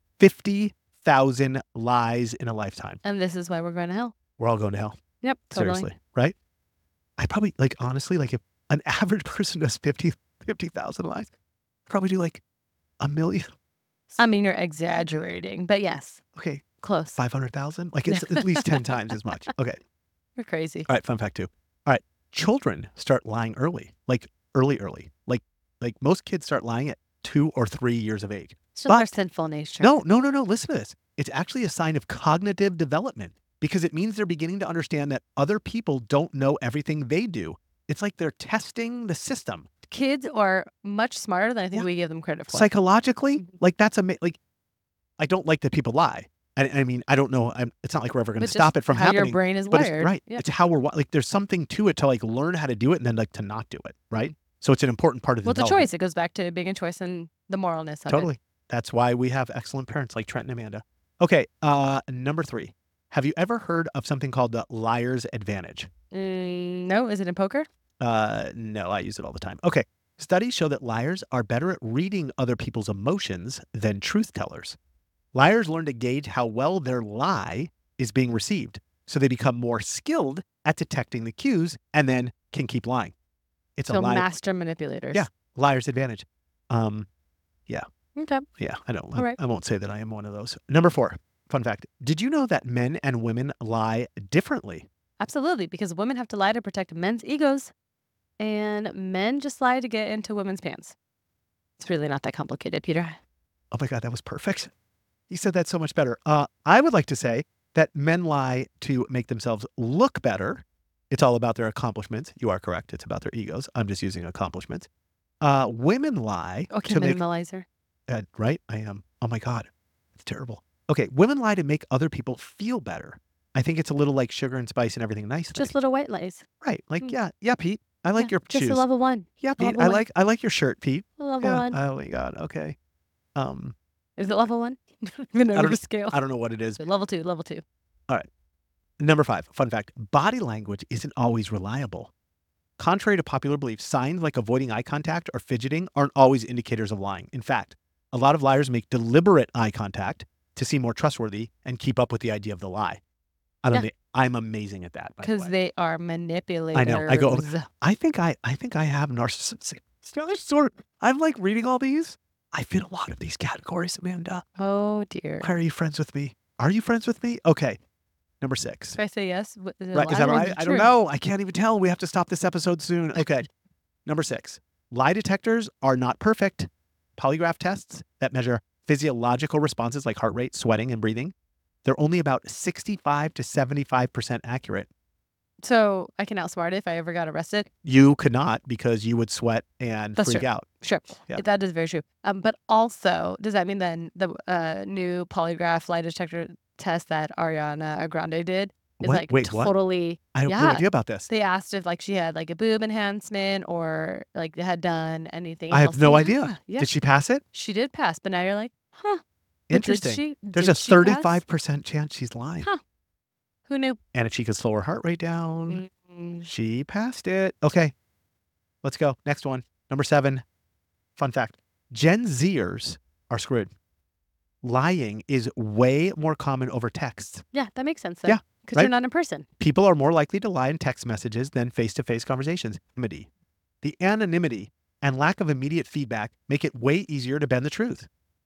50,000 lies in a lifetime. And this is why we're going to hell. We're all going to hell. Yep. Totally. Seriously, right? I probably, honestly, if an average person does 50,000 lies, I'd probably do a million. I mean, you're exaggerating, but yes, Okay, close. 500,000? It's at least 10 times as much. Okay. You're crazy. All right, fun fact 2. All right, children start lying early, early. Like most kids start lying at 2 or 3 years of age. It's just our But- sinful nature. No. Listen to this. It's actually a sign of cognitive development because it means they're beginning to understand that other people don't know everything they do. It's like they're testing the system. Kids are much smarter than I think Yeah. we give them credit for. Psychologically, Mhm. that's I don't like that people lie. I mean, I don't know. It's not like we're ever going to But stop just it from how happening. your brain is But wired. it's right. Yeah. It's how we're there's something to it to learn how to do it and then to not do it. Right. So it's an important part of the Well, it's a development. choice. It goes back to being a choice and the moralness of Totally. That's why we have excellent parents like Trent and Amanda. Okay. Number 3. Have you ever heard of something called the liar's advantage? it. No, is it in poker? No, I use it all the time. Okay. Studies show that liars are better at reading other people's emotions than truth tellers. Liars learn to gauge how well their lie is being received, so they become more skilled at detecting the cues and then can keep lying. It's So a master manipulators. Yeah. liar's advantage. Okay. Yeah, I don't. All right. I won't say that I am one of those. Number 4, fun fact. Did you know that men and women lie differently? Absolutely, because women have to lie to protect men's egos, and men just lie to get into women's pants. It's really not that complicated, Peter. Oh my God, that was perfect. You said that so much better. I would like to say that men lie to make themselves look better. It's all about their accomplishments. You are correct. It's about their egos. I'm just using accomplishments. Women lie Okay, to make, minimalizer. right? I am. Oh my God, it's terrible. Okay, women lie to make other people feel better. I think it's a little like sugar and spice and everything nice. Just little white lies. right. Like, Mm. yeah, Pete. I like Yeah, your just shoes. a level 1. Yeah, Pete. level I one. like your shirt, Pete. A level Yeah. 1. Oh my God. Okay. Is it level 1? The number scale. I don't know what it is. So level 2. Level 2. Number 5, fun fact. Body language isn't always reliable. Contrary to popular belief, signs like avoiding eye contact or fidgeting aren't always indicators of lying. In fact, a lot of liars make deliberate eye contact to seem more trustworthy and keep up with the idea of the lie. I'm amazing at that. by the Because way. they are manipulators. I know. I think I have narcissistic. I'm reading all these. I fit a lot of these categories, Amanda. Oh, dear. Why are you friends with me? Are you friends with me? Okay. Number 6. Should I say yes? Is it a Right. Is lie that or right? it I don't true? know. I can't even tell. We have to stop this episode soon. Okay. Number 6. Lie detectors are not perfect. Polygraph tests that measure physiological responses like heart rate, sweating, and breathing, they're only about 65 to 75% accurate. So I can outsmart it if I ever got arrested. You could not because you would sweat and That's freak true. out. Sure. Yeah. That is very true. But also, does that mean then the new polygraph lie detector test that Ariana Grande did is What? like Wait, what? totally. I have no Yeah. idea about this. They asked if like she had like a boob enhancement or like had done anything I else. have no Yeah, idea. Yeah, Did she pass it? she did pass, but now you're like, huh? But Interesting. There's did a she pass? 35% chance she's lying. Huh. Who knew? And if she could slow her heart rate down, Mm, she passed it. Okay, let's go. Next one. Number 7. Fun fact. Gen Zers are screwed. Lying is way more common over texts. Yeah, that makes sense. Yeah, because right? you're not in person. People are more likely to lie in text messages than face-to-face conversations. The anonymity and lack of immediate feedback make it way easier to bend the truth.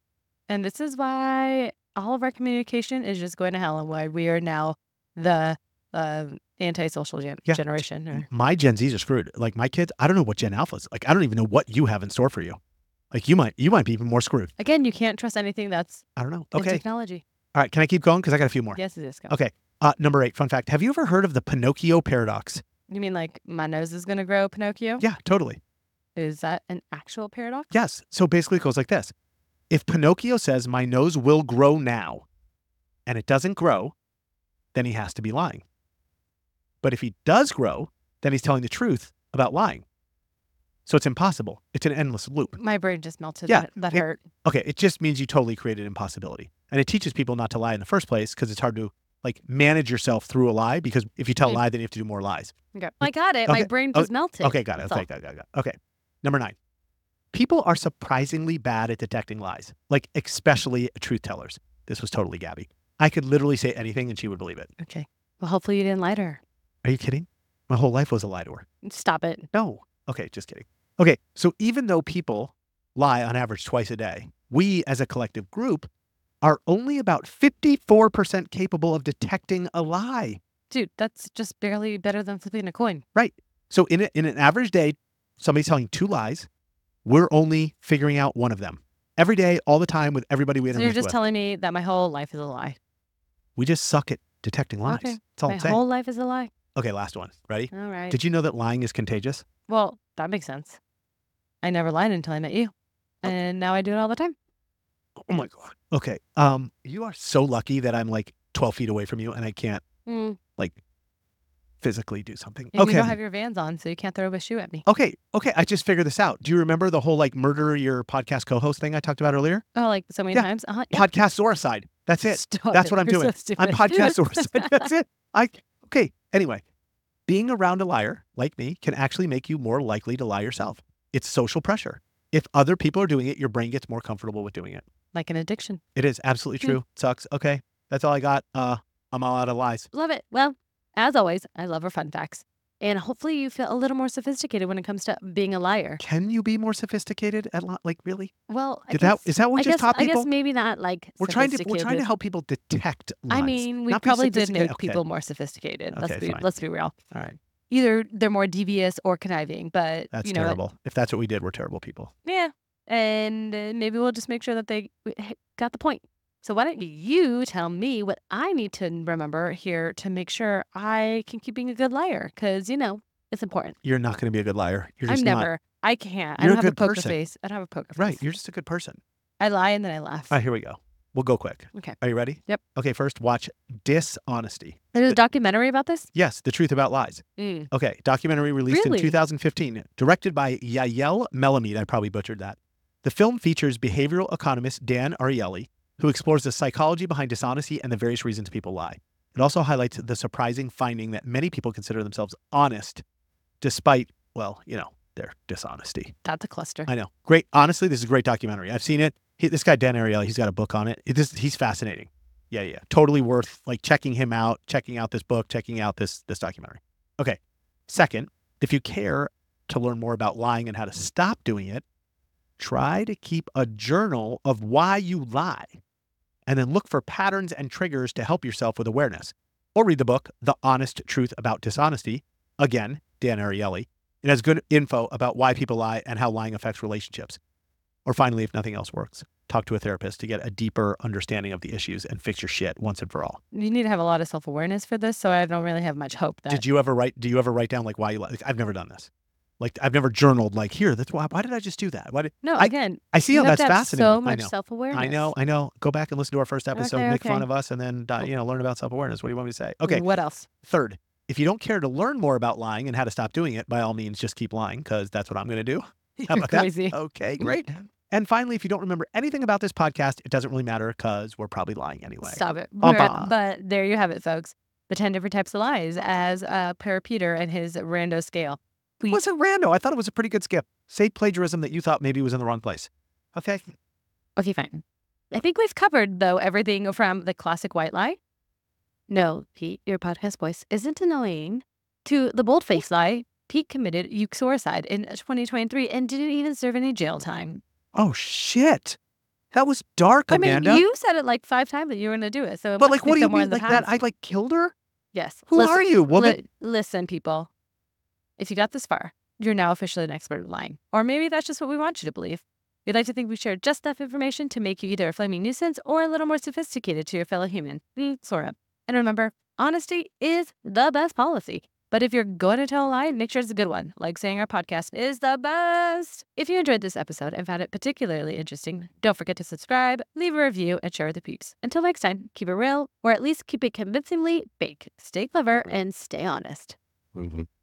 And this is why all of our communication is just going to hell, and why we are now the antisocial generation. Or... My Gen Zs are screwed. Like my kids, I don't know what Gen Alpha is. Like I don't even know what you have in store for you. Like you might be even more screwed. Again, you can't trust anything that's I don't know. in Okay. technology. All right. Can I keep going? Because I got a few more. Yes, it is. Go. Okay. Number 8. Fun fact. Have you ever heard of the Pinocchio paradox? You mean like my nose is going to grow, Pinocchio? Yeah, totally. Is that an actual paradox? Yes. So basically it goes like this. If Pinocchio says my nose will grow now and it doesn't grow, then he has to be lying. But if he does grow, then he's telling the truth about lying. So it's impossible. It's an endless loop. My brain just melted. Yeah, That hurt. Okay, it just means you totally created impossibility. And it teaches people not to lie in the first place because it's hard to like manage yourself through a lie, because if you tell a lie, then you have to do more lies. Okay. I got it. Okay. My brain just melted. Okay, got it. Okay, got it. Okay. Number 9. People are surprisingly bad at detecting lies, like especially truth tellers. This was totally Gabby. I could literally say anything and she would believe it. Okay. Well, hopefully you didn't lie to her. Are you kidding? My whole life was a lie to her. Stop it. No. Okay, just kidding. Okay, so even though people lie on average twice a day, we as a collective group are only about 54% capable of detecting a lie. Dude, that's just barely better than flipping a coin. Right. So in an average day, somebody's telling 2 lies. We're only figuring out one of them. Every day, all the time, with everybody we So interact with. you're just telling me that my whole life is a lie. We just suck at detecting lies. Okay. That's all My I'm saying. whole life is a lie. Okay, last one. Ready? All right. Did you know that lying is contagious? Well, that makes sense. I never lied until I met you. And now I do it all the time. Oh my God. Okay. You are so lucky that I'm like 12 feet away from you and I can't like physically do something. And Okay. you don't have your Vans on, so you can't throw a shoe at me. Okay. I just figured this out. Do you remember the whole like murder your podcast co-host thing I talked about earlier? Oh, like so many Yeah. times? Yeah. Podcast Zoricide. That's it. Stop That's it. what I'm You're doing. so stupid. I'm podcast Zoricide. That's it. Okay. Anyway, being around a liar like me can actually make you more likely to lie yourself. It's social pressure. If other people are doing it, your brain gets more comfortable with doing it. Like an addiction. It is absolutely true. Sucks. Okay. That's all I got. I'm all out of lies. Love it. Well, as always, I love our fun facts. And hopefully you feel a little more sophisticated when it comes to being a liar. Can you be more sophisticated at like really? Well, Is that what we just taught I people? guess maybe not like We're trying to sophisticated. help people detect lies. I mean, we not be probably did sophisticated. make Okay. people more sophisticated. Okay, fine. Let's be real. All right. Either they're more devious or conniving, but That's you know, terrible. If that's what we did, we're terrible people. Yeah. And maybe we'll just make sure that they got the point. So why don't you tell me what I need to remember here to make sure I can keep being a good liar? Because, you know, it's important. You're not going to be a good liar. You're I'm just never. I can't. I You're don't a have a good poker person. face. I don't have a poker face. Right. You're just a good person. I lie and then I laugh. All right, here we go. We'll go quick. Okay. Are you ready? Yep. Okay, first watch Dishonesty. There's a documentary about this? Yes, The Truth About Lies. Mm. Okay, documentary released Really? in 2015, directed by Yael Melamed. I probably butchered that. The film features behavioral economist Dan Ariely, who explores the psychology behind dishonesty and the various reasons people lie. It also highlights the surprising finding that many people consider themselves honest despite, well, you know, their dishonesty. That's a cluster. I know. Great. Honestly, this is a great documentary. I've seen it. This guy, Dan Ariely, he's got a book on it. He's fascinating. Yeah. Totally worth like checking him out, checking out this book, checking out this documentary. Okay. Second, if you care to learn more about lying and how to stop doing it, try to keep a journal of why you lie and then look for patterns and triggers to help yourself with awareness. Or read the book, The Honest Truth About Dishonesty. Again, Dan Ariely. It has good info about why people lie and how lying affects relationships. Or finally, if nothing else works, talk to a therapist to get a deeper understanding of the issues and fix your shit once and for all. You need to have a lot of self-awareness for this, so I don't really have much hope that... Do you ever write down like why you lie? Like, I've never done this. Like I've never journaled like here. That's why did I just do that? No, I- again, I see how you have that's to have fascinating. so I much know. self-awareness. I know. Go back and listen to our first episode, Okay, make fun okay. of us, and then learn about self-awareness. What do you want me to say? Okay. What else? Third, if you don't care to learn more about lying and how to stop doing it, by all means, just keep lying because that's what I'm going to do. How You're about crazy. that? Okay, great. And finally, if you don't remember anything about this podcast, it doesn't really matter because we're probably lying anyway. Stop it. Bah. But there you have it, folks. The 10 different types of lies as per Peter and his rando scale. It wasn't rando. I thought it was a pretty good skip. Say plagiarism that you thought maybe was in the wrong place. Okay. Okay, fine. I think we've covered, though, everything from the classic white lie. No, Pete, your podcast voice isn't annoying. To the bold-faced lie, Pete committed suicide in 2023 and didn't even serve any jail time. Oh, shit. That was dark, Amanda. I mean, you said it like 5 times that you were going to do it. So, but like, what do you mean? in the Like past. that? I like killed her? Yes. Who are you, woman? Listen, people. If you got this far, you're now officially an expert at lying. Or maybe that's just what we want you to believe. We'd like to think we shared just enough information to make you either a flaming nuisance or a little more sophisticated to your fellow human. Sort of. And remember, honesty is the best policy. But if you're going to tell a lie, make sure it's a good one, like saying our podcast is the best. If you enjoyed this episode and found it particularly interesting, don't forget to subscribe, leave a review, and share with the peeps. Until next time, keep it real, or at least keep it convincingly fake. Stay clever and stay honest. Mm-hmm.